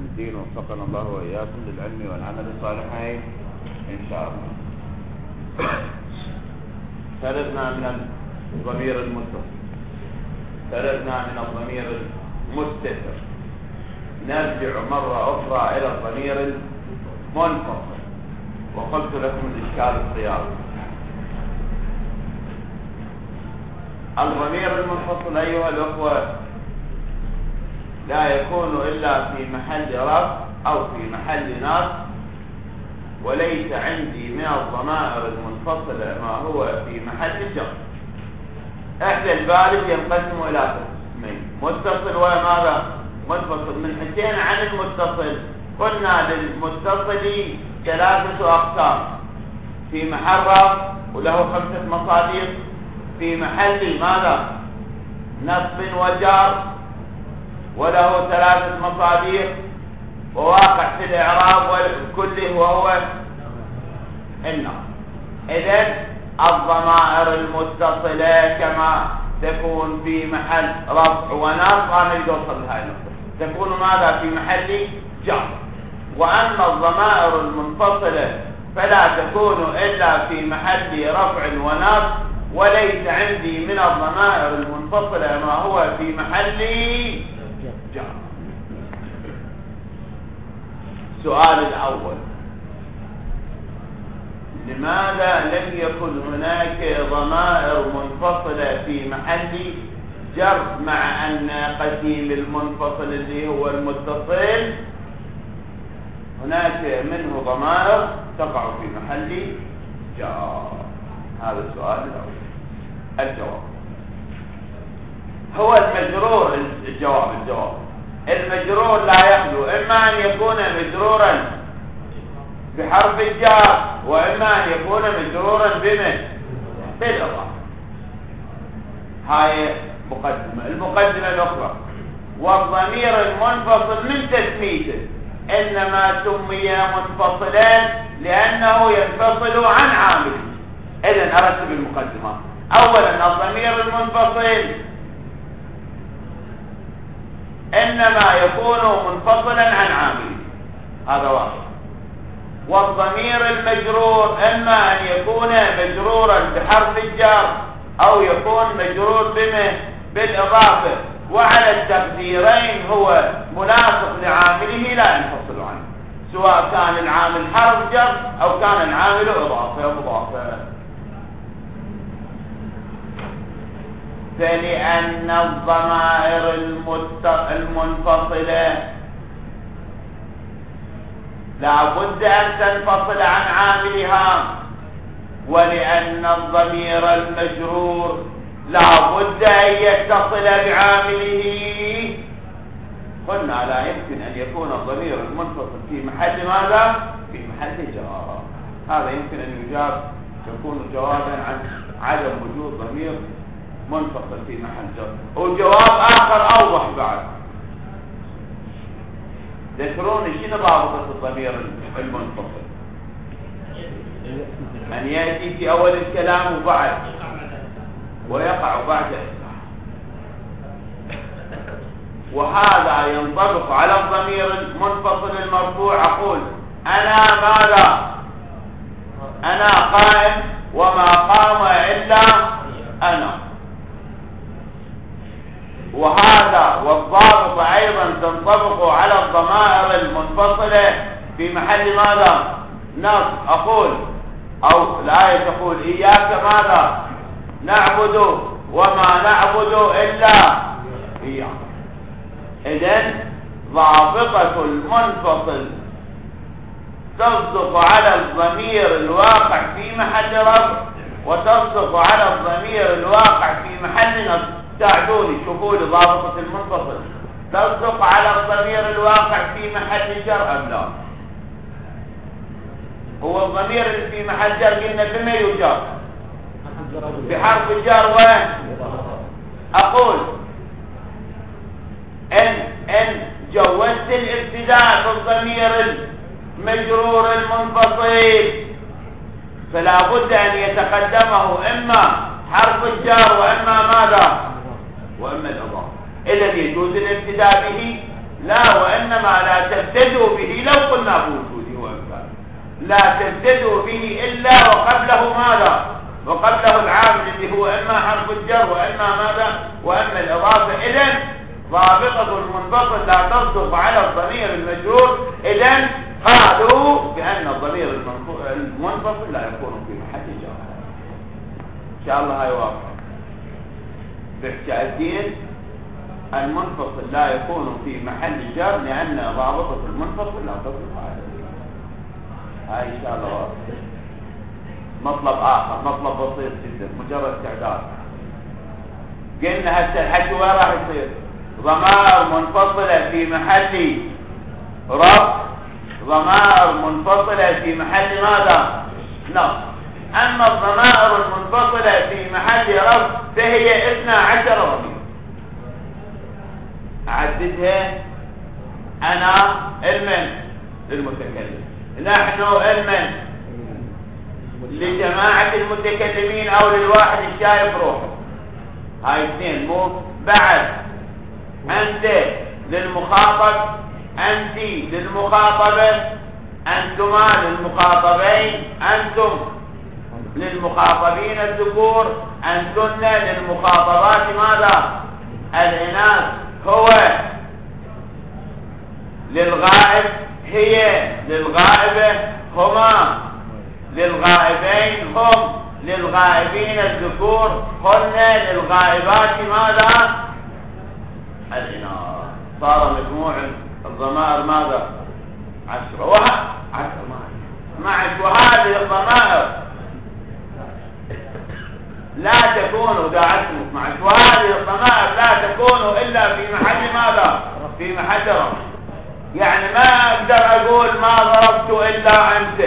الدين، وفقنا الله وإياكم للعلم والعمل الصالحين إن شاء الله. فرغنا من الضمير المتصل، فرغنا من الضمير المستتر، نرجع مرة أخرى إلى الضمير المنفصل. وقلت لكم الإشكال الصياغي. الضمير المنفصل أيها الأخوة لا يكون إلا في محل رفع أو في محل نصب، وليس عندي من الضمائر المنفصلة ما هو في محل جر. إحدى البالغ ينقسم إلى قسمين: متصل وماذا؟ منفصل. من حكينا عن المتصل قلنا للمتصل 3 أقسام: في محل رفع وله 5 مصادر، في محل ماذا؟ نصب وجر وله 3 مصادر، وواقع في الإعراب كله وهو النصب. إذن الضمائر المتصلة كما تكون في محل رفع ونصب، أنا يوصل لهذه النقطة، تكون ماذا؟ في محل جر. وأما الضمائر المنفصلة فلا تكون إلا في محل رفع ونصب، وليس عندي من الضمائر المنفصلة ما هو في محل جر. السؤال الأول: لماذا لم يكن هناك ضمائر منفصلة في محل جر، مع أن قسيم المنفصل اللي هو المتصل هناك منه ضمائر تقع في محل جر؟ هذا السؤال الأول. الجواب هو المجرور. الجواب المجرور لا يخلو إما أن يكون مجرورا بحرف الجر، وإما أن يكون مجرورا بالإضافة. هاي مقدمة. المقدمة الأخرى: والضمير المنفصل من تسميته إنما سمي منفصلا لأنه ينفصل عن عامله. إذن أرتب المقدمة. أولا، الضمير المنفصل إنما يكون منفصلا عن عامله، هذا واحد. والضمير المجرور إما أن يكون مجرورا بحرف الجر أو يكون مجرور بالإضافة، وعلى التقديرين هو مناسق لعامله لا ينفصل عنه، سواء كان العامل حرف جر أو كان العامل إضافة مضافة. فلأن الضمائر المنفصلة لا بد أن تنفصل عن عاملها، ولأن الضمير المجرور لا بد أن يتصل بعامله، قلنا لا يمكن أن يكون الضمير المنفصل في محل ماذا؟ في محل جر. هذا يمكن أن يجاب، يكون جوابا عن عدم وجود ضمير منفصل في محل جر. وجواب آخر أوضح بعد: ذكروني شنو ضابطة الضمير المنفصل؟ أن يأتي في أول الكلام وبعد، ويقع بعد إصلاح. وهذا ينطبق على الضمير المنفصل المرفوع. أقول أنا ماذا؟ أنا قائم، وما قام إلا أنا. وهذا والضابط أيضا تنطبق على الضمائر المنفصلة في محل ماذا؟ نصب. أقول أو الآية تقول إياك ماذا؟ نعبد، وما نعبد إلا إياك. إذن ضابطة المنفصل تصدق على الضمير الواقع في محل رفع، وتصدق على الضمير الواقع في محل نصب. ساعدوني شوفوا لي ضابطة المنفصل تصدق على الضمير الواقع في محل جر أم لا؟ هو الضمير اللي في محل جر قلنا بما يجر؟ بحرف الجر. وين؟ أقول إن جوزت الابتداء بالضمير المجرور المنفصل فلا بد أن يتقدمه إما حرف الجر وإما ماذا؟ وإما الإضافة. إذا يجوز الابتداء به؟ لا، وإنما لا تبتدوا به لو قلنا بوجوده وإمكانه، لا تبتدوا به إلا وقبله ماذا؟ وقبله العامل اللي هو إما حرف الجر وإما ماذا؟ وإما الإضافة. إذن ضابطة المنفصل لا تصدق على الضمير المجرور. إذن قالوا بأن الضمير المنفصل لا يكون في محل جر. إن شاء الله هاي واضحة. بحكي الدين المنفصل لا يكون في محل جر لأن ضابطة المنفصل لا تصدق على الضمير. هاي إن شاء الله واضحة. مطلب آخر، مطلب بسيط جدا، مجرد تعداد. قلنا هسه الحكي وين راح يصير؟ ضمائر منفصلة في محل رفع، ضمائر منفصلة في محل ماذا؟ نصب. أما الضمائر المنفصلة في محل رفع فهي 12 ضمير. أعددها أنا المن للمتكلم، نحن المن لجماعة المتكلمين أو للواحد الشايف روحه. هاي اثنين. مو بعد أنت للمخاطب، أنت للمخاطبة، أنتما للمخاطبين، أنتم للمخاطبين الذكور، أنتن للمخاطبات ماذا؟ الإناث. هو للغائب، هي للغائبة، هما للغائبين، هم للغائبين الذكور، هن للغائبات ماذا؟ الإناث. صار مجموع الضمائر ماذا؟ 10. 12. وهذه الضمائر لا تكون داعة 12، وهذه الضمائر لا تكون إلا في محل ماذا؟ في محل رفع. يعني ما أقدر أقول ما ضربت إلا أنت.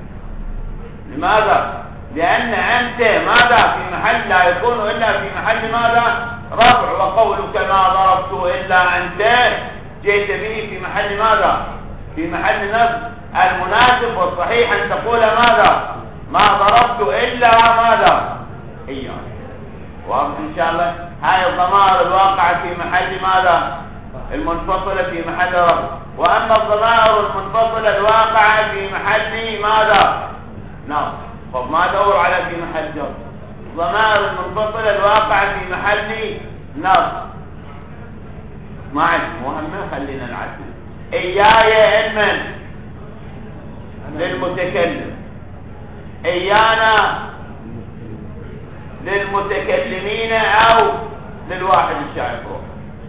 لماذا؟ لأن أنت ماذا؟ في محل لا يكون إلا في محل ماذا؟ رفع. وقولك ما ضربت إلا أنت جئت به في محل ماذا؟ في محل نصب. المناسب والصحيح أن تقول ماذا؟ ما ضربت إلا ماذا؟ إياه. واضح إن شاء الله. هاي الضمائر الواقعة في محل ماذا؟ المنفصلة في محل رفع. وأما الضمائر المنفصلة الواقعة في محل ماذا؟ نعم. طب ما دور على في محل جر. الضمائر المنفصلة الواقعة في محل نصب. معي مهمة، خلينا نعدل. إياي علما للمتكلم، إيانا للمتكلمين أو للواحد الشايف روحه،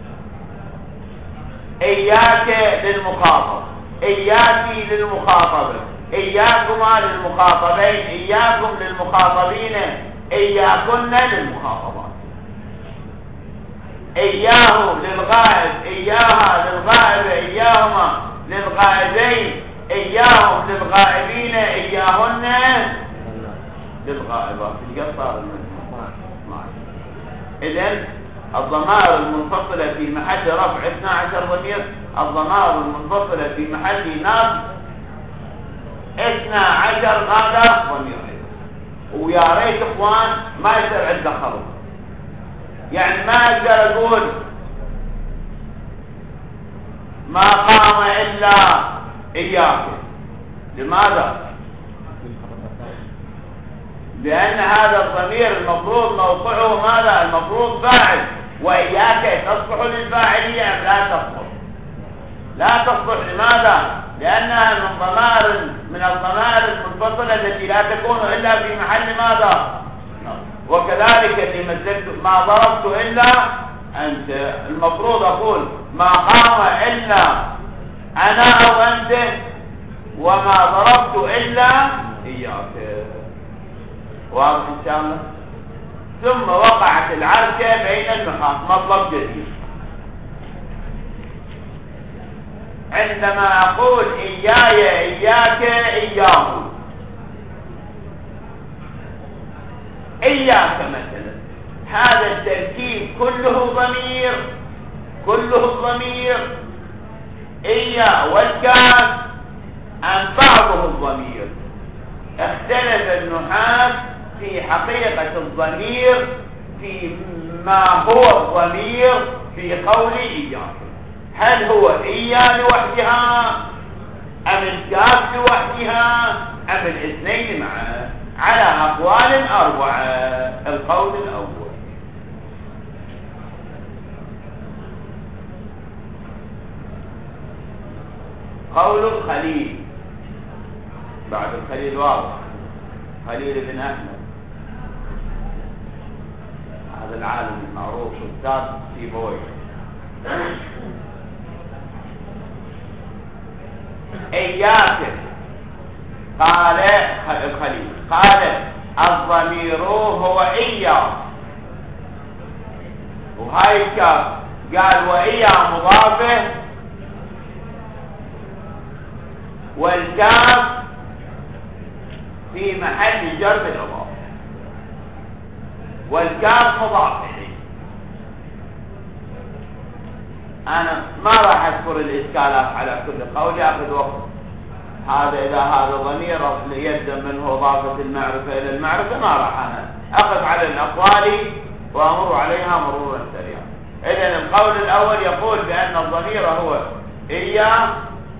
إياك للمخاطب، إياكي للمخاطبة، إياكما للمخاطبين، إياكم للمخاطبين، إياكن للمخاطبات. إياه للغائب، إياها للغائبة، إياهما للغائبين، إياهم للغائبين، إياهن للغائبات. صار إذن الضمائر المنفصلة في محل رفع 12 ضمير، الضمائر المنفصلة في محل نصب 12 ماذا؟ ضمير. ويا ريت اخوان ما يصير عندنا خلط. يعني ما اقدر اقول ما قام الا اياك. لماذا؟ لان هذا الضمير المفروض موقعه ماذا؟ المفروض فاعل. واياك تصلح للفاعلية ام لا تصلح؟ لا تصلح. لماذا؟ لانها من الضمائر المنفصلة التي لا تكون الا في محل ماذا؟ وكذلك اللي مثلت ما ضربت إلا أنت، المفروض أقول ما قام إلا أنا أو أنت، وما ضربت إلا إياك. واضح إن شاء الله. ثم وقعت العركة بين النقاط. مطلب جديد. عندما أقول إياي إياك إياه، إياك مثلا، هذا التركيب كله ضمير، كله الضمير. إيا والكاف أم بعضه الضمير. اختلف النحاة في حقيقة الضمير، في ما هو الضمير في قول إياك. هل هو إيا لوحدها أم الكاف لوحدها أم الاثنين معا؟ على أقوال 4. القول الأول: قول الخليل بعد الخليل واضح، خليل بن أحمد هذا العالم المعروف أستاذ سيبويه. إياك قال الخليل قال الضمير هو إياه، وهاي الكاف قال وإياه مضافه، والكاف في محل جر بالإضافة، والكاف مضاف إليه. أنا ما راح أذكر الإشكالات على كل قول، يأخذ وقت. هذا إذا هذا ضمير يلزم منه إضافة المعرفة إلى المعرفة، ما راح أنا أخذ على الأقوال وأمر عليها مرورا سريعا. إذن القول الأول يقول بأن الضمير هو إياه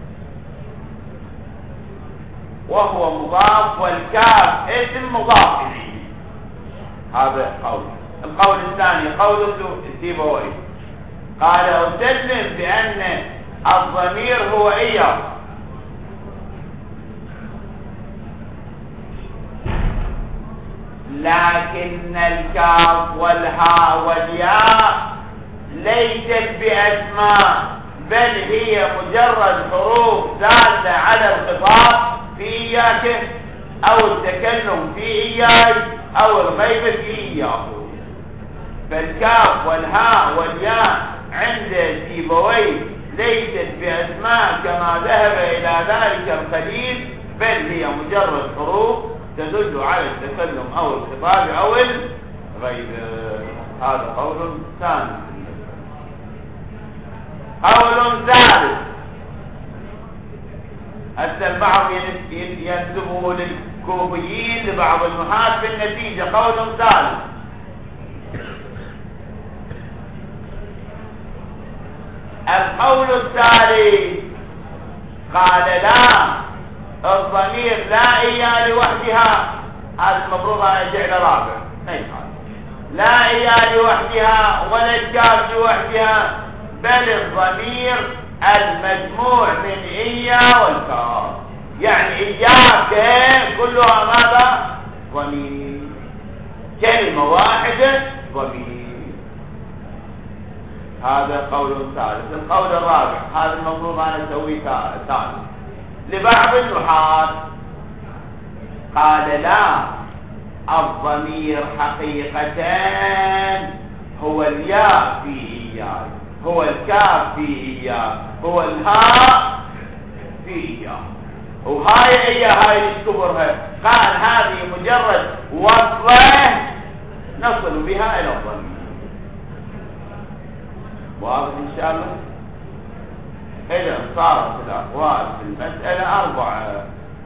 وهو مضاف، والكاف اسم مضاف إليه. هذا قول. القول الثاني قول السيبويه قال أسلم بأن الضمير هو إياه، لكن الكاف والهاء والياء ليست بأسماء، بل هي مجرد حروف دالة على الخطاب في إياك، أو التكلم في إياي، أو الغيبة في إياه. فالكاف والهاء والياء عند سيبويه ليست بأسماء كما ذهب إلى ذلك الخليل، بل هي مجرد حروف تدل على التكلم أو الخطاب أو الغيبة. هذا قول ثاني. قول ثالث البعض ينسبه للكوفيين لبعض النحاة في النتيجة. قول ثالث: القول الثالث قال لا، الضمير لا إياه لوحدها. هذا المفروض أن يرجع لرابع. لا إياه لوحدها ولا الكاف لوحدها، بل الضمير المجموع من إياه والكاف. يعني إياك كلها ماذا؟ ضمير، كلمة واحدة ضمير. هذا قول ثالث. القول الرابع هذا المفروض أن أسويه ثالث لبعض النحاة قال لا، الضمير حقيقة هو الياء في إياه، هو الكاف في إياه، هو الهاء في إياه. وهاي إياه هاي نشكبرها، قال هذه مجرد وصلة نصل بها إلى الضمير. واضح إن شاء الله؟ إذا صارت الأقوال في المسألة 4.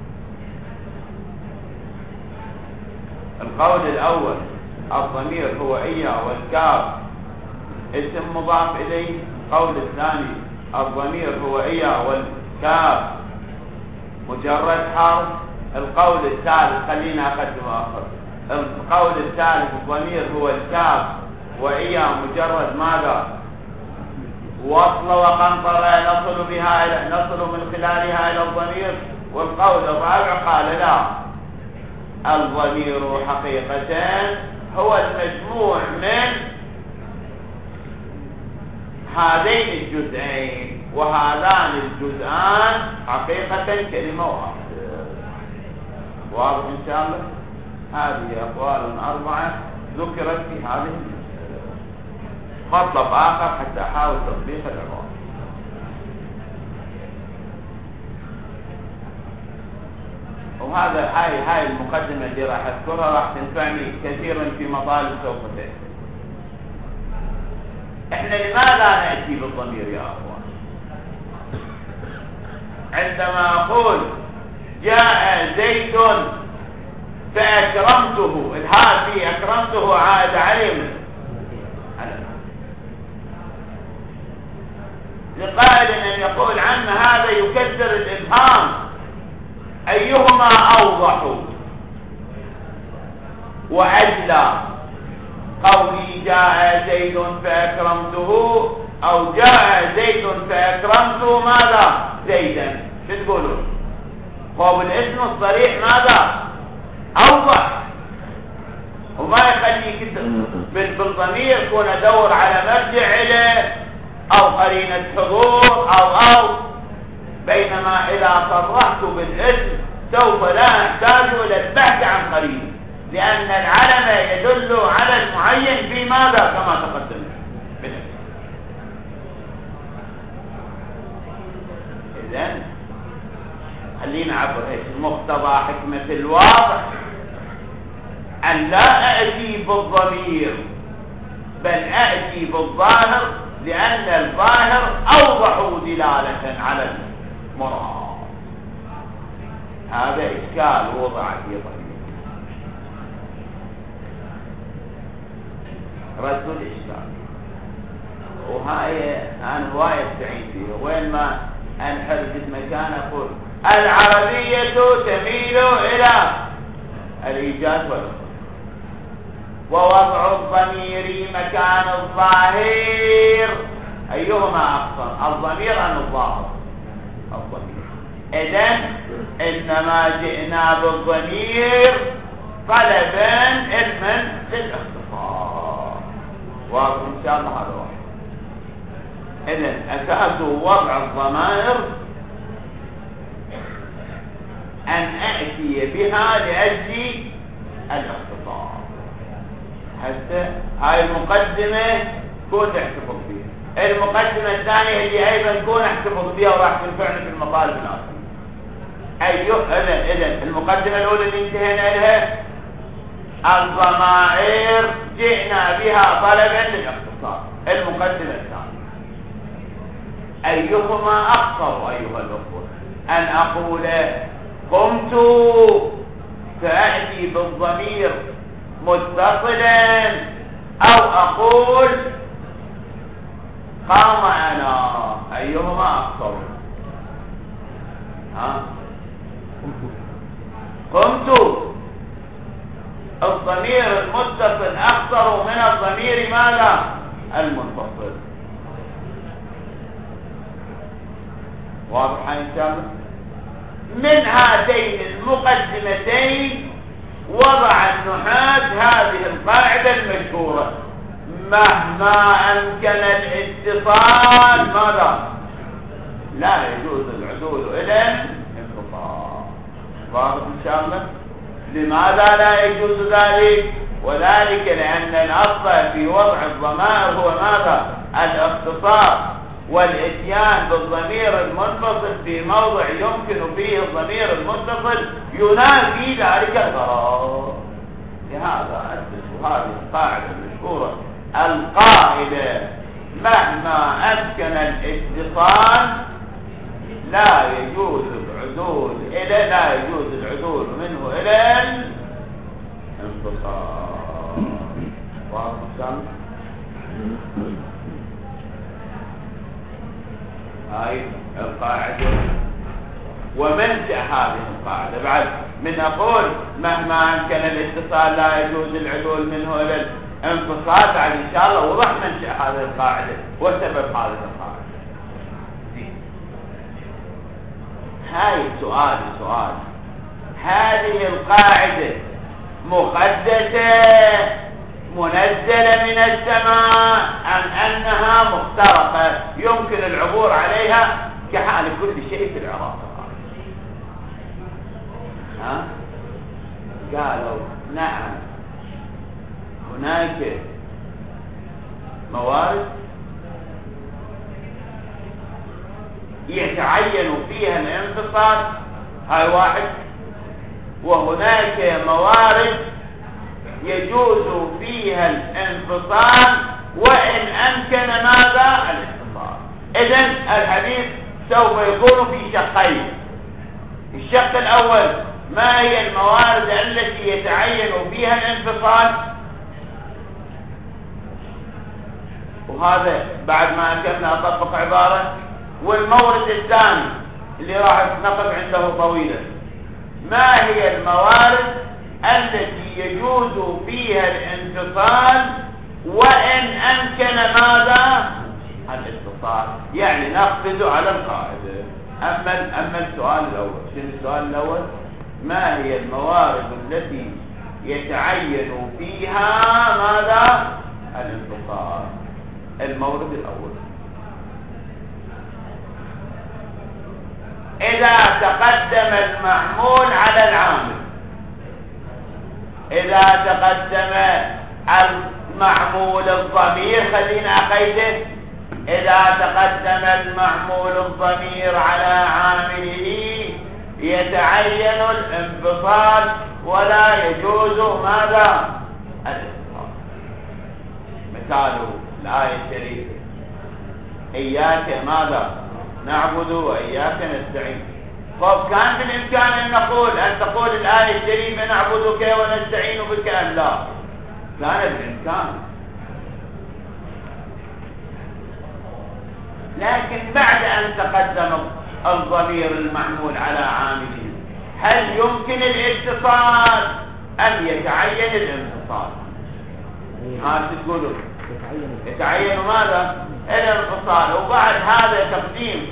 القول الأول الضمير هو إياه والكاف اسم مضاف إليه. القول الثاني الضمير هو إياه والكاف مجرد حرف. القول الثالث خلينا أقدم آخر. القول الثالث الضمير هو الكاف وإياه مجرد ماذا؟ وصل وقنطرة نصل من خلالها إلى الضمير. والقول الرابع قال لا، الضمير حقيقة هو المجموع من هذين الجزئين، وهذان الجزئان حقيقة كلمة واحدة. واضح إن شاء الله؟ هذه أقوال 4 ذكرت في هذه المسألة. مطلب آخر حتى أحاول تطبيق العبارة. وهذا هاي المقدمة اللي راح أذكرها راح تنفعني كثيرا في مطالب سوف تأتي. احنا لماذا نأتي بالضمير يا أخوان؟ عندما أقول جاء زيد فأكرمته، الهاء في أكرمته عائد عليه. لقائل أن يقول عن هذا يكثر الإبهام، أيهما أوضح وأجلى؟ قولي جاء زيد فأكرمته، أو جاء زيد فأكرمته ماذا؟ زيدا. شو تقولون؟ قول الاسم الصريح ماذا؟ أوضح، وما يخليك بالضمير يكون أدور على مرجع إليه أو قرينة حضور أو بينما إذا صرحت بالاسم سوف لا أحتاج إلى البحث عن قرينة، لأن العلم يدل على المعين في ماذا؟ كما تقدم. إذن خلينا نعبر ايش مقتضى حكمة الواضح، أن لا أأتي بالضمير بل أأتي بالظاهر، لأن الظاهر أوضح دلالة على المراد. هذا إشكال وضع في ضمير رد الإشكال، وهاي أنا هواية استعين فيه. وين ما أنحرز مكان أقول العربية تميل إلى الإيجاز والإخراج، ووضع الضمير مكان الظاهر أيهما أقصر؟ الضمير أم الظاهر؟ الضمير. إذن إنما جئنا بالضمير طلبا علما للاختصار، واضح إن شاء الله هذا واحد. إذن أساس وضع الضمائر أن أأتي بها لأجل الاختصار. حتى هاي المقدمة كون احتفظ بها، المقدمة الثانية اللي أيضا كون احتفظ بها وراح تنفعني في المطالب الآخرة. إذن المقدمة الأولى اللي انتهينا لها الضمائر جئنا بها طلبا للاختصار. المقدمة الثانية أيهما أقصر أيها الأخوة؟ أن أقول قمت فأتي بالضمير متصلا، أو أقول قام أنا، أيهما أقصر؟ قمت الضمير المتصل أقصر من الضمير ماذا؟ المنفصل. واضح إن شاء الله؟ من هاتين المقدمتين وضع النحاة هذه القاعدة المشهورة: مهما أمكن الاتصال ماذا؟ لا يجوز العدول إلى الانقطاع. واضح إن شاء الله؟ لماذا لا يجوز ذلك؟ وذلك لأن الأصل في وضع الضمائر هو ماذا؟ الاختصار، والاتيان بالضمير المنفصل في موضع يمكن فيه الضمير المتصل ينافي ذلك الغرض. لهذا أسس هذه القاعدة المشهورة القائلة: مهما أمكن الاتصال لا يجوز العدول منه إلى الانفصال. واضح؟ هاي القاعدة ومنشأ هذه القاعدة. بعد من أقول مهما أمكن الاتصال لا يجوز العدول منه إلى الانفصال، بعد إن شاء الله وضح منشأ هذه القاعدة وسبب هذه القاعدة. هاي سؤال هذه القاعدة مقدسة منزلة من السماء أم أنها مخترقة يمكن العبور عليها كحال كل شيء في العراق؟ قالوا نعم، هناك موارد يتعين فيها الانفصال، هاي واحد، وهناك موارد يجوز فيها الانفصال وإن أمكن ماذا؟ الاتصال. إذن الحديث سوف يكون في شقين. الشق الأول: ما هي الموارد التي يتعين فيها الانفصال؟ وهذا بعد ما كنا أطبق عبارة والمورد الثاني اللي راح نقف عنده طويلا، ما هي الموارد التي يجوز فيها الانفصال وإن أمكن ماذا؟ الاتصال. يعني نقفز على القاعدة. أما السؤال الأول، شنو السؤال الأول؟ ما هي الموارد التي يتعين فيها ماذا؟ الانفصال. المورد الأول، إذا تقدم المعمول على العامل، إذا تقدم المعمول الضمير، خلينا أقيده، إذا تقدم المعمول الضمير على عامله يتعين الانفصال ولا يجوز ماذا؟ الاتصال. مثاله الآية الشريفة: إياك ماذا نعبد وإياك نستعين. طب كان بالإمكان أن تقول الآية الشريفة نعبدك ونستعين بك أم لا؟ كان بالإمكان، لكن بعد أن تقدم الضمير المعمول على عامله هل يمكن الاتصال أم يتعين الانفصال؟ ها تقولوا يتعين ماذا؟ الانفصال. وبعد هذا تقديم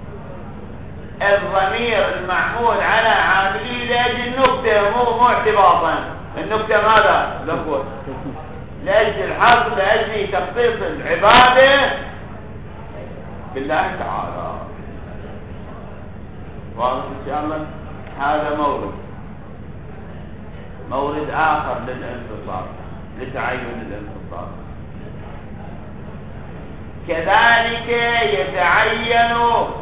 الضمير المعمول على عامله لأجل النكتة، مو اعتباطا. النكتة ماذا؟ لأجل الحظ، لأجل تخصيص العبادة بالله تعالى. واضح إن شاء الله؟ هذا مورد آخر للانفصال، لتعين الانفصال. كذلك يتعين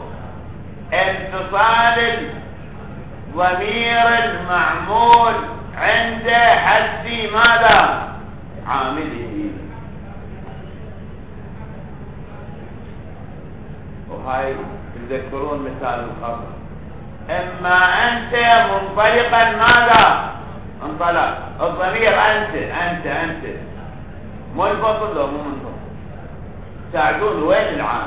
انفصال الضمير المعمول عند حذف ماذا؟ عامله. وهاي تذكرون مثال الخبر: اما انت منطلقا ماذا؟ انطلق. الضمير انت منفصل لو مو منفصل؟ ساعدون وين العامل؟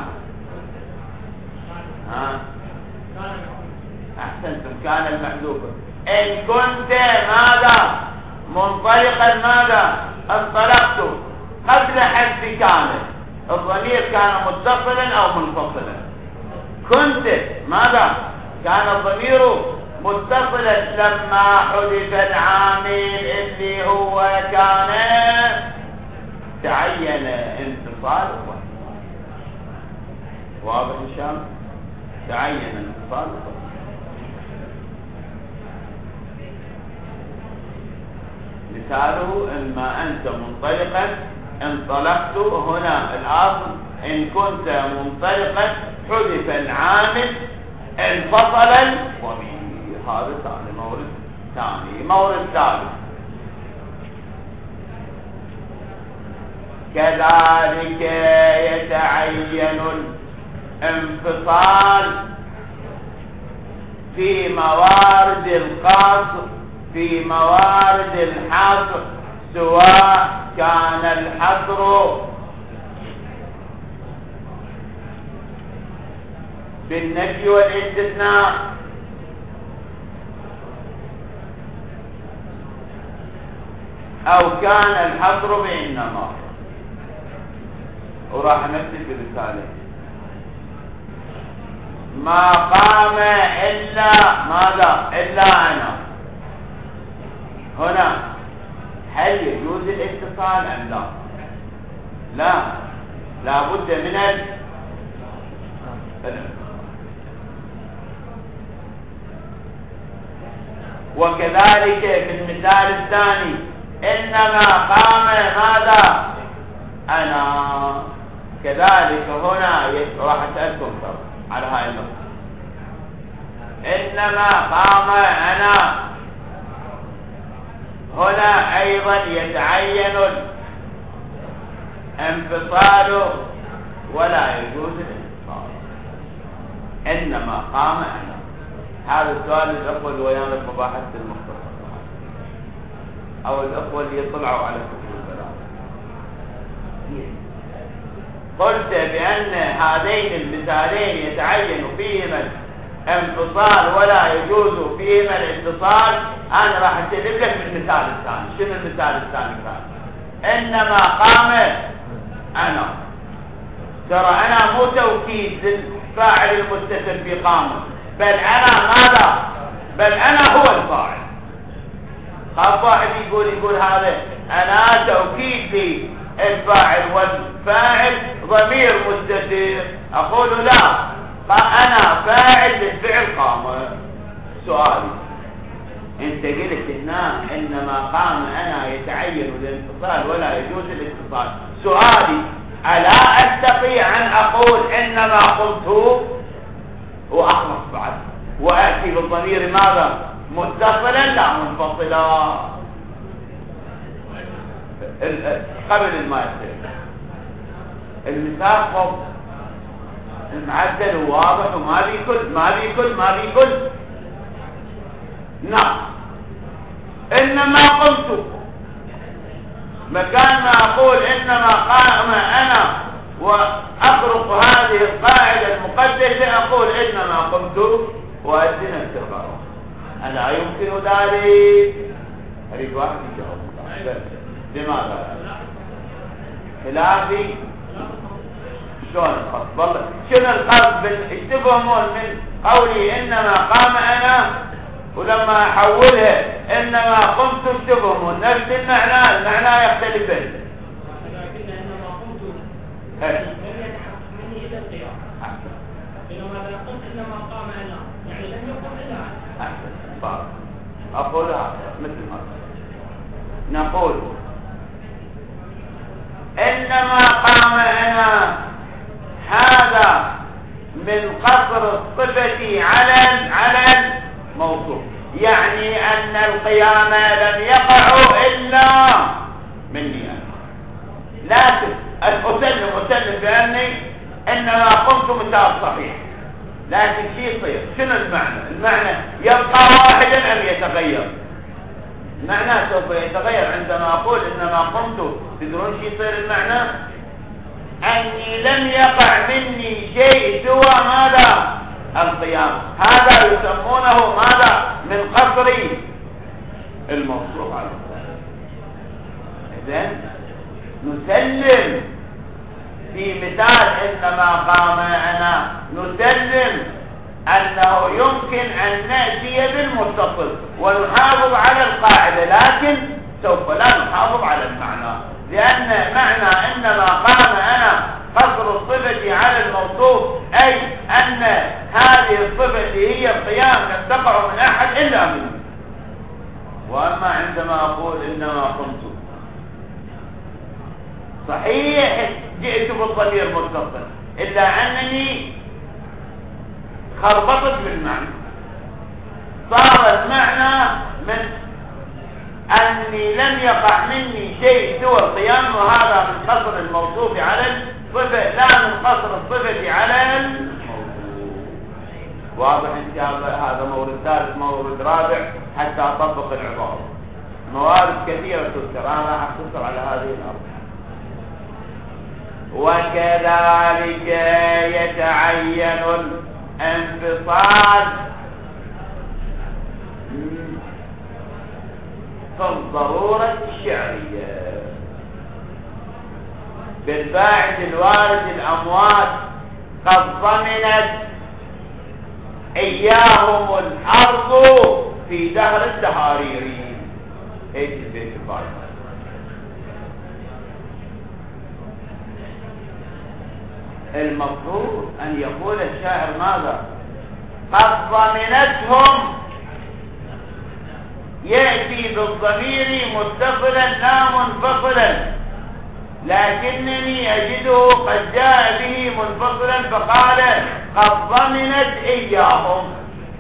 ها احسنتم، كان المحذوفة. ان كنت ماذا؟ منطلقا ماذا؟ انطلقت. قبل حذف كان الضمير كان متصلا او منفصلا؟ كنت ماذا؟ كان الضمير متصلا. لما حذف العامل اللي هو كان تعين انفصال. واضح ان شاء الله؟ تعين انفصال. مثاله: اما انت منطلقا انطلقت. هنا الاصل ان كنت منطلقا حذف العامل انفصل الضمير. هذا ثاني مورد. مورد ثالث: كذلك يتعين الانفصال في موارد القصر، في موارد الحصر، سواء كان الحصر بالنفي والاستثناء أو كان الحصر بإنما. وراح نكتب برسالة: ما قام إلا ماذا؟ إلا أنا. هنا هل يجوز الاتصال أم لا؟ لا بد من وكذلك في المثال الثاني: إنما قام ماذا؟ أنا. كذلك هنا راح أسألكم على هاي النقطة: إنما قام أنا. هنا أيضا يتعين الانفصال ولا يجوز الانفصال. إنما قام أنا. هذا السؤال الأخوة اللي ويانا في مباحث المختصر، أو الأخوة اللي يطلعوا على كتب البلاغة. قلت بأن هذين المثالين يتعين فيهما الانفصال ولا يجوز فيهما الاتصال، أنا راح أسلم لك بالمثال الثاني. شنو المثال الثاني؟ كان إنما قام أنا، ترى أنا مو توكيد للفاعل المتصل في قامة، بل أنا ماذا؟ بل أنا هو الفاعل. خاف واحد يقول هذا أنا توكيد للفاعل والفاعل ضمير مستتر، أقول لا، أنا فاعل للفعل قام. سؤالي انت قلت هنا انما قام انا يتعين الانفصال ولا يجوز الاتصال. سؤالي الا استطيع ان اقول انما قمت واخلص بعد واتي بالضمير ماذا؟ متصلا لا منفصلا قبل المؤثر. المثال فوق المعدل واضح وما بيكل. نعم، انما قمت مكان ما اقول انما قام انا واخرق هذه القاعده المقدسه اقول انما قمت وادي نفس القرار. الا يمكن ذلك؟ اريد واحد يجاوب. لماذا؟ خلافي شلون الخط؟ والله شنو الخط تفهمون من قولي انما قام انا ولما احولها انما قمت تفهمون نفس المعنى يختلفان. لكن انما قمت لم يتحقق مني الى القيام، انما اذا قلت انما قام انا يعني لم يقم الا انا. احسن. اقولها مثل ما نقول انما قام انا، هذا من قصر الصفة على الموصوف، يعني أن القيام لم يقع إلا مني أنا. لكن أسلم بأني إنما قمت مثال صحيح، لكن شيء يصير. شنو المعنى يبقى واحدا أم يتغير؟ المعنى سوف يتغير عندما أقول إنما قمت. تدرون شيء يصير المعنى؟ أني لم يقع مني شيء سوى ماذا؟ القيام. هذا يسمونه ماذا؟ من قصر الموصوف على القيام. إذن نسلم في مثال إنما قام أنا، نسلم أنه يمكن أن نأتي بالمتصل ونحافظ على القاعدة، لكن سوف لا نحافظ على المعنى، لأن معنى إنما قام أنا قصر الصفة على الموصوف، أي أن هذه الصفة هي القيام لم تقع من أحد إلا منه. وأما عندما أقول إنما قمت، صحيح جئت بالضمير متصل، إلا أنني خربطت بالمعنى، صار المعنى من أني لم يقع مني شيء سوى القيام، وهذا من قصر الموصوف على الصفة لا من قصر الصفة على الموصوف. واضح إن شاء الله؟ هذا مورد ثالث. مورد رابع حتى أطبق العبارة. موارد كثيرة تذكر، أنا راح أختصر على هذه الأرض. وكذلك يتعين الانفصال فالضرورة الشعرية بالفاعل الوارد الأموات قد ضمنت إياهم الأرض في دهر الدهاريري. ايش البيت الفاعل؟ المفروض أن يقول الشاعر ماذا؟ قد ضمنتهم، يأتي بالضمير متصلا لا منفصلا، لكنني أجده قد جاء به منفصلا فقال قد ضمنت إياهم،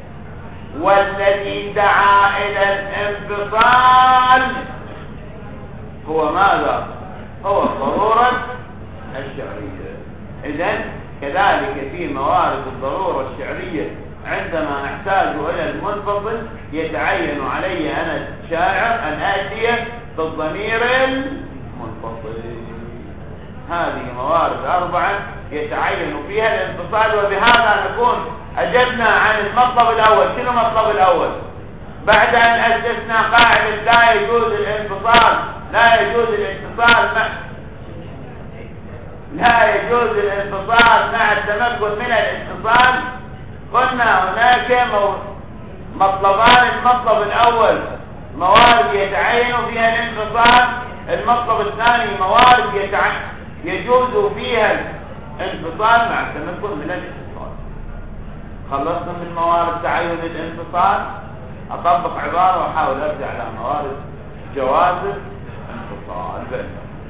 والذي دعا إلى الانفصال هو ماذا؟ هو الضرورة الشعرية. إذن كذلك في موارد الضرورة الشعرية عندما أحتاج إلى المنفصل يتعين علي أنا الشاعر أن آتي بالضمير المنفصل. هذه موارد 4 يتعين فيها الانفصال. وبهذا نكون أجبنا عن المطلب الأول. شنو المطلب الأول؟ بعد أن أسسنا قاعدة لا يجوز الانفصال، لا يجوز الانفصال مع التمكن من الاتصال، قلنا هناك مطلبان. المطلب الأول موارد يتعين فيها الانفصال، المطلب الثاني موارد يجوز فيها الانفصال مع التمكن من الاتصال. خلصنا من موارد تعين الانفصال، أطبق عبارة وأحاول أرجع على موارد جواز الانفصال.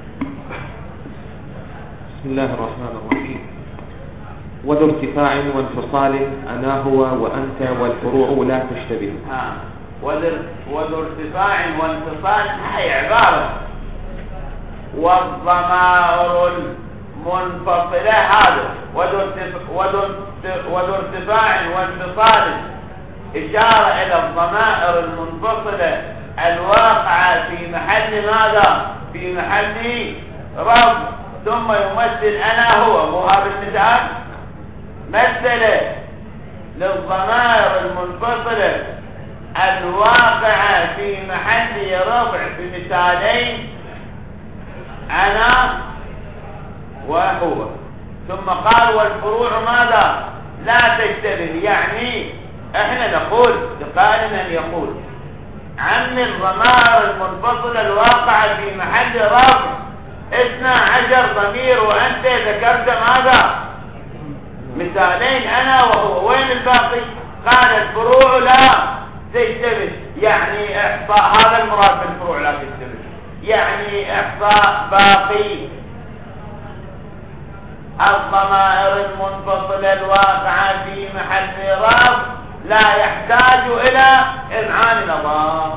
بسم الله الرحمن الرحيم. وذو ارتفاع وانفصال أنا هو وأنت والفروع لا تشتبه. وذو ارتفاع وانفصال هي عبارة. والضمائر المنفصلة هذا وذو ارتفاع وانفصال إشارة إلى الضمائر المنفصلة الواقعة في محل ماذا؟ في محل رفع. ثم يمثل أنا هو، مو هذا المثال مثل للضمائر المنفصلة الواقعة في محل رفع في مثالين أنا وهو. ثم قال والفروع ماذا؟ لا تشتبه. يعني احنا نقول لقائلنا يقول عن الضمائر المنفصلة الواقعة في محل رفع 12 ضمير، وأنت ذكرت ماذا؟ مثالين أنا وهو. وين الباقي؟ قال الفروع لا تشتبه. يعني إحصاء، هذا المراد بالفروع لا تشتبه، يعني إحصاء باقي الضمائر المنفصلة الواقعة في محل رفع لا يحتاج إلى إمعان نظام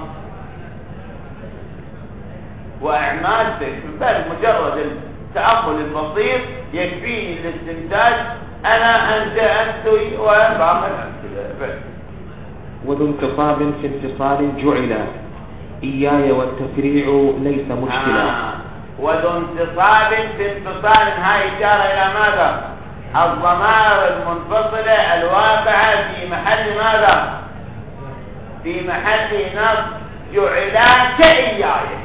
وإعمال فكر، بل مجرد التأمل البسيط يكفيني الاستنتاج أنا أنت وباقي الأمثلة. وذو انتصاب في انفصال جعل إياي والتفريع ليس مشكلا. وذو انتصاب في انفصال، هاي إشارة إلى ماذا؟ الضمائر المنفصلة الواقعة في محل ماذا؟ في محل نصب جعلا كإياي.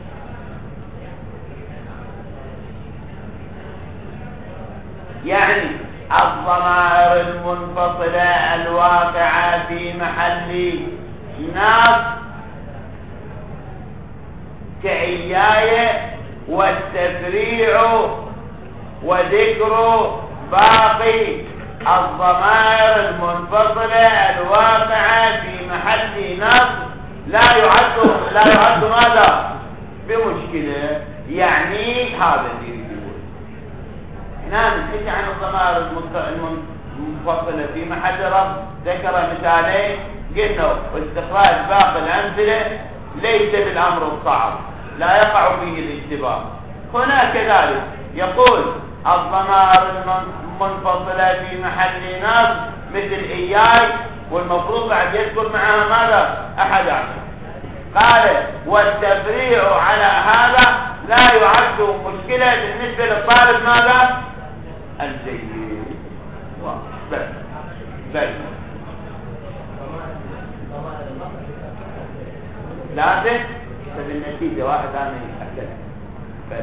يعني الضمائر المنفصلة الواقعة في محل نصب كإياي والتفريع وذكر باقي الضمائر المنفصلة الواقعة في محل نصب لا يعد ماذا؟ بمشكلة. يعني هذا اللي يقول هنا نحكي عن الضمائر المنفصلة في محل رفع. ذكر مثالين قلنا واستخراج باقي الأمثلة ليس بالأمر الصعب، لا يقع فيه الاشتباه. هنا كذلك يقول الضمائر المنفصلة في محل نصب مثل إياي، والمفروض بعد يذكر معها ماذا؟ 11. قال والتفريع على هذا لا يعد مشكلة بالنسبة للطالب ماذا؟ الجيد. بس لازم بالنتيجة واحد أنا يتحدث. بس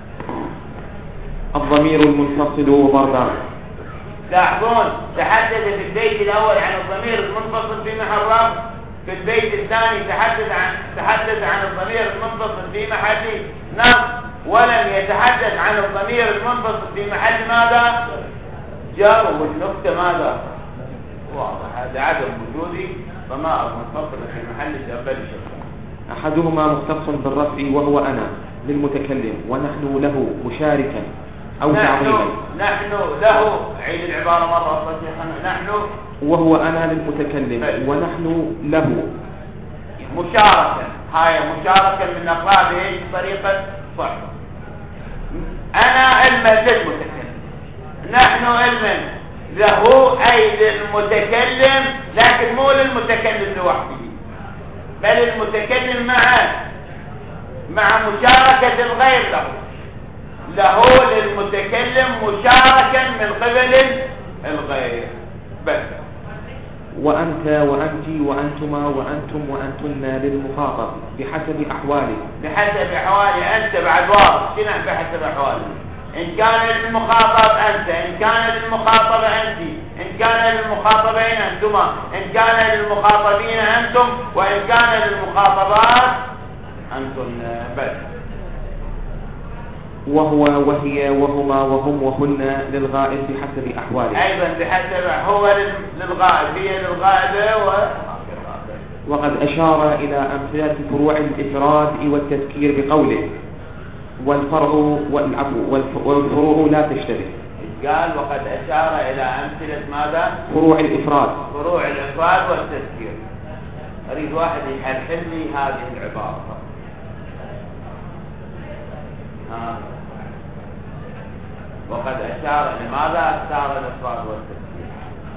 الضمير المنفصل وبردان. لاحظون تحدث في البيت الأول عن الضمير المنفصل في محل رفع، في البيت الثاني تحدث عن الضمير المنفصل في محل نصب، ولم يتحدث عن الضمير المنفصل في محل ماذا؟ جر. والنكتة ماذا؟ واضح، هذا عدم وجود ضمائر منفصلة في محل جر. أحدهما مختص بالرفع وهو أنا للمتكلم، ونحن له مشاركا أو تعظيما. نحن له، عيد العبارة مرة صحيحة. نحن وهو أنا للمتكلم ونحن له مشاركة. هاي مشاركة من أقراب بإيش طريقة صح. أنا علما للمتكلم، نحن علما له أي للمتكلم، لكن مو للمتكلم لوحده، بل المتكلم مع مشاركة الغير له. له للمتكلم مشاركا من قبل الغير بس. وأنت وأنت وأنتما وأنتم وأنتن للمخاطب بحسب أحواله. بحسب أحوالي أنت بعد واضح شنو بحسب أحوالي؟ إن كان للمخاطب أنت، إن كان للمخاطبة أنت، إن كان للمخاطبين أنتما، إن كان للمخاطبين أنتم، وإن كان للمخاطبات أنتم بس. وهو وهي وهما وهم وهن للغائب بحسب أحواله. أيضا بحسب هو للغائب، هي للغائبة وقد أشار إلى أمثلة فروع الإفراد والتذكير بقوله والفرع والفروع لا تشتبه. قال وقد أشار إلى أمثلة ماذا؟ فروع الإفراد. فروع الإفراد والتذكير. أريد واحد يحلل لي هذه العبارة. وقد أشار لماذا أشار الإفراد والتذكير؟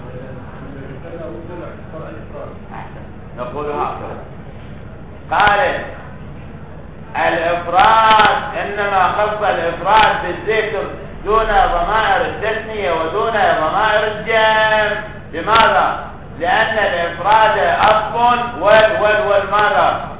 أحسن نقول هكذا. قال الإفراد إنما خص الإفراد بالذكر دون ضمائر التثنية ودون ضمائر الجمع. لماذا؟ لأن الإفراد أصل والماذا؟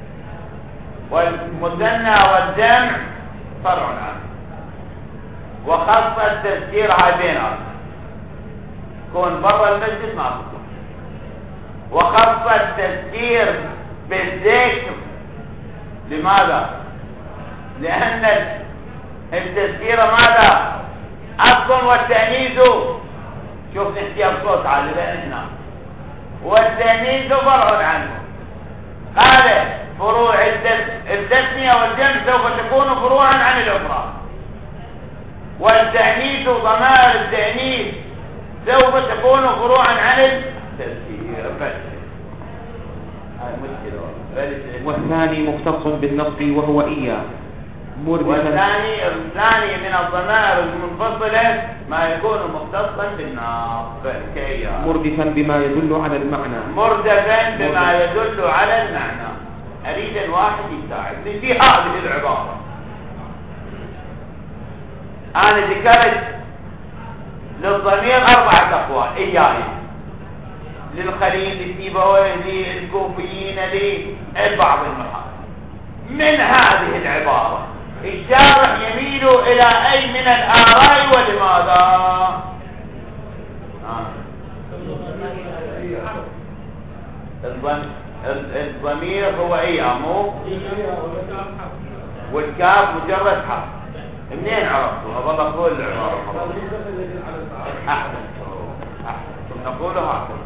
والمثنى والجمع فرع عنه. وخص التذكير هذين كون برا المسجد ما بكون. وخص التذكير بالذكر. لماذا؟ لأن التذكير ماذا؟ أصل والتأنيث. شوف نحكي بصوت عالي لأن هنا والتأنيث فرع عنه. قال فروع التثنية والجمع سوف تكون فروعا عن الإفراد، والتأنيث ضمائر التأنيث سوف تكون فروعا عن التذكير بس. هاي مشكلة. والثاني مختص بالنصب وهو إياه. والثاني من الضمائر المنفصلة ما يكون مختصا بالنصب مردفا بما يدل على المعنى. مردفا بما يدل على المعنى. أريد الواحد يساعدني في هذه العبارة. أنا ذكرت للضمير 4 أقوال إياي، للخليل، للسيبويه، للكوفيين، للبعض المحاضر. من هذه العبارة الشارح يميل إلى أي من الآراء ولماذا؟ الضمير هو ايامه والكاف مجرد حرف. منين عرفتوا؟ والله قول العبارة احسن نقول هكذا.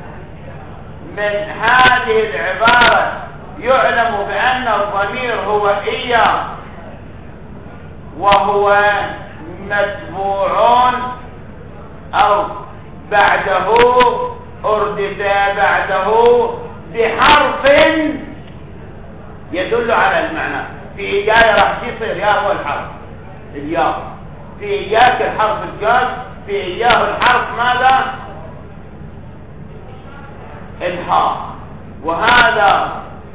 من هذه العبارة يعلم بأن الضمير هو إياه، وهو متبوع أو بعده أردف بعده بحرف يدل على المعنى. في إياه راح يصير يا هو الحرف الياء، في إياك الحرف الجاز، في إياه الحرف ماذا؟ الحاء. وهذا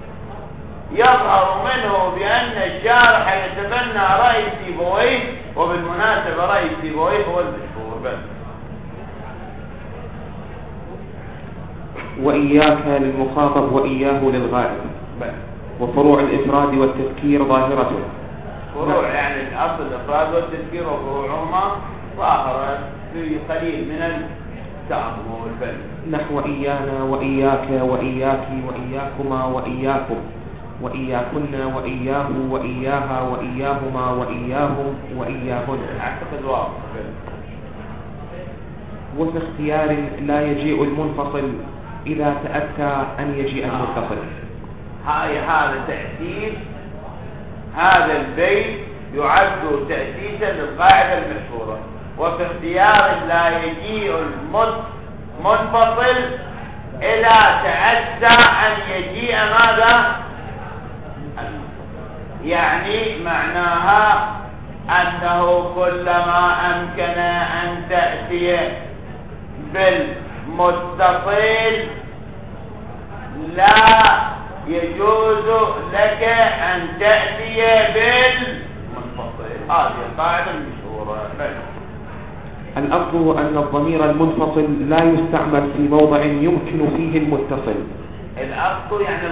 يظهر منه بأن الشارح يتبنى رأي سيبويه، وبالمناسبة رأي سيبويه هو المشهور بس. وإياك للمخاطب وإياه للغائب بس. وفروع الإفراد والتذكير ظاهرة. فروع يعني الأصل الإفراد والتذكير وفروعهما ظاهرة في قليل من التأمل بس. نحو إيانا وإياك وإياك وإياكما وإياكم وإياكن وإياه وإياها وإياهما وإياهم وإياهن. أعتقد واضح. وفي اختيار لا يجيء المنفصل إذا تأتى أن يجيء المتصل. هذا تأسيس، هذا البيت يعد تأسيسا للقاعدة المشهورة. وفي اختيار لا يجيء المنفصل إذا تأتى أن يجيء ماذا؟ يعني معناها أنه كلما أمكن أن تأتي بالمتصل لا يجوز لك أن تأتي بالمنفصل. هذه القاعدة المشهورة. الأصل أن الضمير المنفصل لا يستعمل في موضع يمكن فيه المتصل. الأصل يعني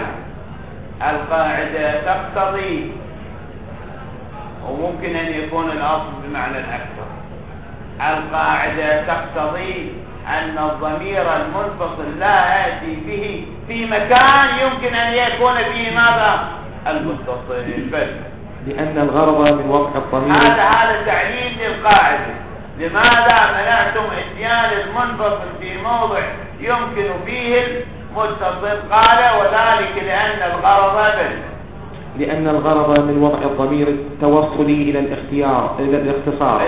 القاعدة تقتضي، وممكن أن يكون الأصل بمعنى الأكثر. القاعدة تقتضي أن الضمير المنفصل لا يأتي به في مكان يمكن أن يكون فيه ماذا؟ المتصل. بس لأن الغرض من وضع الضمير هذا تعليل للقاعدة. لماذا منعتم اتيان المنفصل في موضع يمكن فيه المتصل؟ قال وذلك لأن الغرض من وضع الضمير التوصلي إلى الاختصار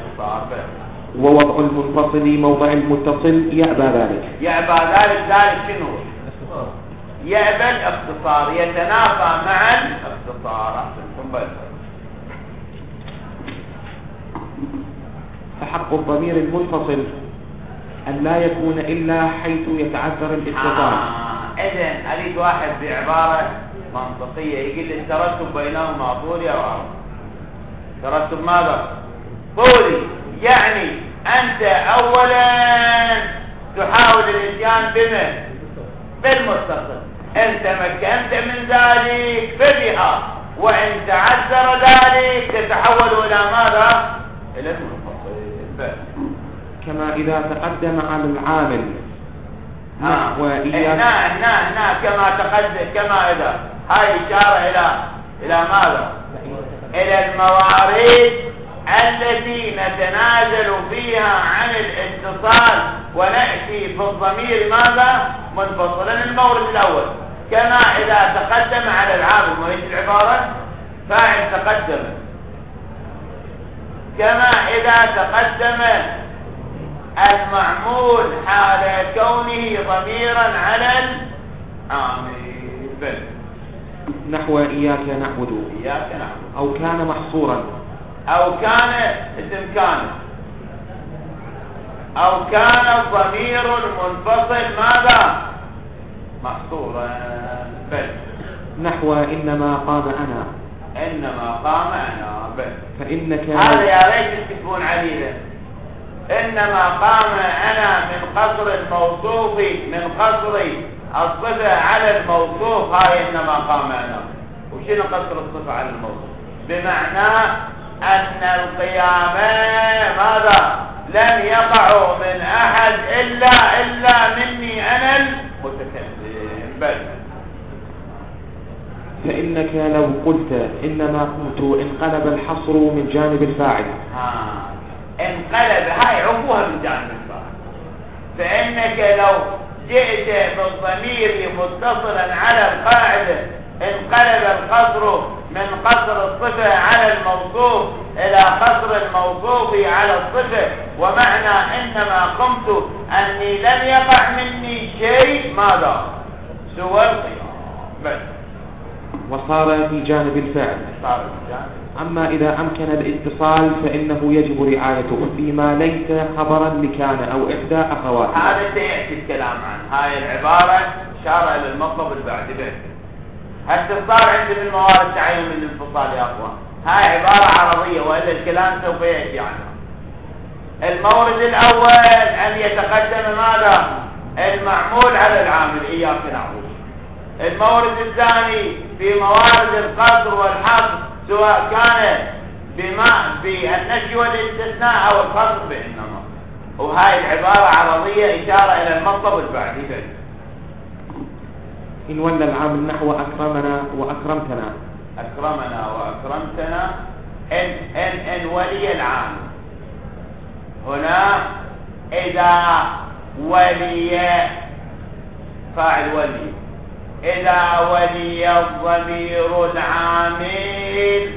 ووضع المنفصل موضع المتصل يأبى ذلك. ذلك شنو؟ يأبى الاختصار، يتنافى مع الاختصار. فحق الضمير المنفصل أن لا يكون إلا حيث يتعذر الاتصال. إذن أريد واحد بعبارة منطقية يقول لي الترتب بينهما طولي أو عرض. ترتب ماذا؟ طولي. يعني أنت أولا تحاول الاتيان بالمتصل، أنت مكنت من ذلك فبها، وإن تعذر ذلك تتحول إلى ماذا؟ إلى المنفصل. كما إذا تقدم على العامل كما تقدم، كما إذا هاي إشارة إلى ماذا؟ إلى الموارد التي نتنازل فيها عن الاتصال ونأتي في الضمير ماذا؟ منفصلا. المورد الأول كما إذا تقدم على العامل، وهي العبارة فاعل تقدم، كما إذا تقدم المعمول حال كونه ضميرا على العامل. نحو إياك نعبد أو كان محصورا، أو كان اسم كان، أو كان الضمير المنفصل ماذا؟ محصورا. نحو إنما قام أنا فإنك هذا يا ريت تكتبون عليه. إنما قام أنا من قصر الموصوف، من قصر الصفة على الموصوف. هاي إنما قام أنا. وشنو قصر الصفة على الموصوف؟ بمعنى أن القيام ماذا؟ لن يقع من أحد إلا مني أنا المتكلم. فإنك لو قلت إنما قمت انقلب الحصر من جانب الفاعل. انقلب، هاي عفوها من جانب الفاعل. فإنك لو جئت بالضمير متصلا على القاعدة انقلب القصر من قصر الصفة على الموصوف إلى قصر الموصوف على الصفة. ومعنى إنما قمت أني لم يقع مني شيء ماذا؟ سوى القيام. بس. وصار في جانب الفعل. أما إذا أمكن الاتصال فإنه يجب رعايته فيما ليس خبرا لكان أو إحدى أخواتها. هذا سيأتي الكلام عنه. هاي العبارة شارع للمطلب البعد به. حتى صار عندنا الموارد تعين من الانفصال يا أخوان. هاي عبارة عرضية وإلا الكلام سوف يأتي عنها. المورد الأول أن يتقدم ماذا؟ المعمول على العامل إياك نعبد. المورد الثاني في موارد القصر والحصر سواء كان بالنفي والاستثناء أو القصر بإنما. وهاي العبارة عرضية إشارة إلى المطلب البعدي. إن ولى العامل نحو أكرمنا وأكرمتنا. أكرمنا وأكرمتنا. إن ولي العامل هنا إذا ولي فاعل ولي، إذا ولي الضمير العامل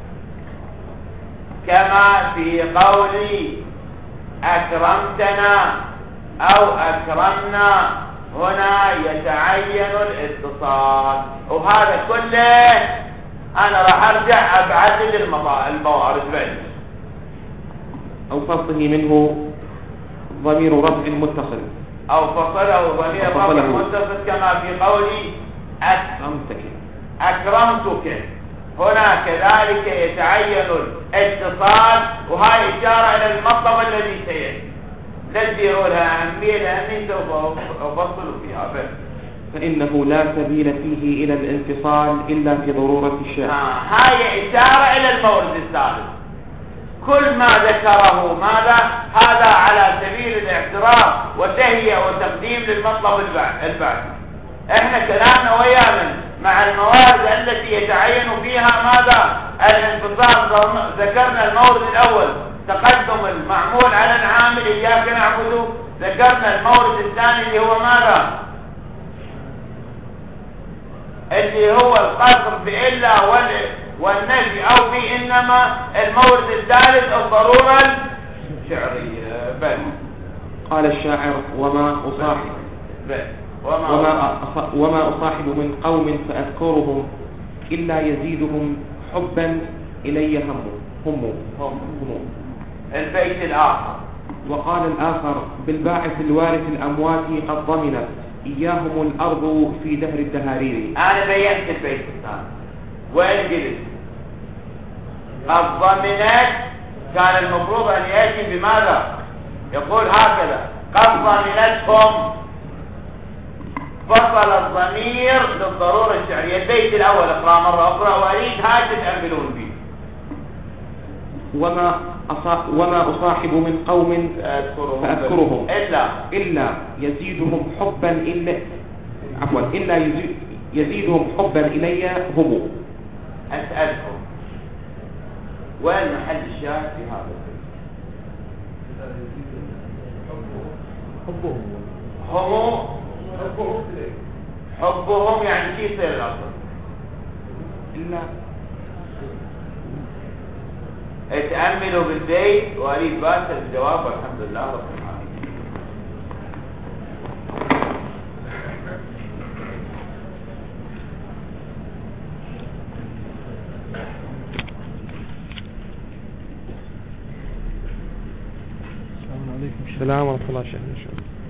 كما في قولي أكرمتنا أو أكرمنا، هنا يتعين الاتصال. وهذا كله أنا راح أرجع أبعدد الموارد بين أو فصله منه ضمير رفع متصل، أو فصله ضمير رفع متصل كما في قولي أكرمتك. هنا كذلك يتعين الاتصال، وهاي إشارة إلى المطلب الذي سيأتي. لا تديروا لها أهمية لأني سوف أفصل فيها بس. فإنه لا سبيل فيه إلى الانفصال إلا في ضرورة الشيء. هاي إشارة إلى المورد الثالث. كل ما ذكره ماذا؟ هذا على سبيل الاعتراف وتهيئة وتقديم للمطلب البعث. احنا كلامنا ويانا مع الموارد التي يتعين فيها ماذا؟ الانفصال. ذكرنا المورد الأول تقدم المعمول على العامل إياك نعبد. ذكرنا المورد الثاني اللي هو ماذا؟ اللي هو القصر بإلا والنفي أو بإنما. المورد الثالث الضرورة الشعرية بل. قال الشاعر وما أصاحب من قوم فأذكرهم إلا يزيدهم حبا إلي هم. البيت الآخر. وقال الآخر بالباعث الوارث الأموات قد ضمنت إياهم الأرض في دهر الدهارير. أنا بينت البيت الثاني وين قلت قد ضمنت، كان المفروض أن يأتي بماذا؟ يقول هكذا قد ضمنتهم، فصل الضمير للضرورة الشعرية. البيت الأول اقرأ مرة أخرى وأريد هاي تتأملون به. وما أصاحب من قوم فأذكرهم إلا يزيدهم حبا إلا يزيدهم حبا إلي هم. أسألكم وين محل الشاهد في هذا؟ حبهم يعني شيء يصير الأصل إلا. اتأملوا بالبيت وأريد باسل الجواب والحمد لله رب العالمين. السلام ورحمة الله وبركاته.